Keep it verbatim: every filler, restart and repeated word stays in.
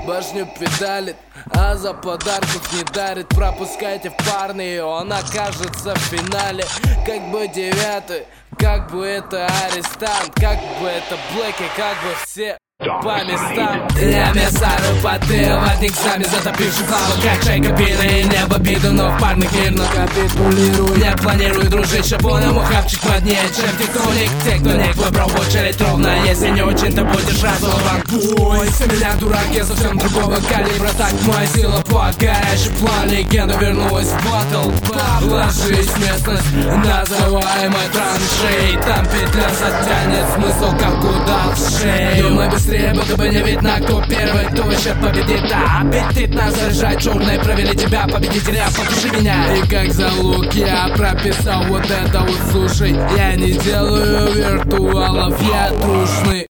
башню педалит, а за подарков не дарит. Пропускайте в парные, он окажется в финале. Как бы девятый, как бы это арестант, как бы это Блэки, как бы все по местам. Я месару потыл, от них сами затопивших славу, как шейка пина и небо биду, но в парных мирно капитулирую. Не планирую, дружище, понял, мухавчик моднее, чем тектоник. Те, кто не выбрал в очередь ровно, если не очень, то будешь разорван. Бойся меня, дурак, я совсем другого калибра. Так моя сила по горящий план. Легенда вернулась в батл. Ложись в местность, называемой траншеей. Там петля затянет смысл, как удар в шею. Думай быстрее, будто бы не видно, кто первый, кто еще победит. Да, аппетитно заряжать черные, провели тебя, победителя, покажи меня. И как залог я прописал вот это вот, слушай. Я не делаю виртуалов, я трушный.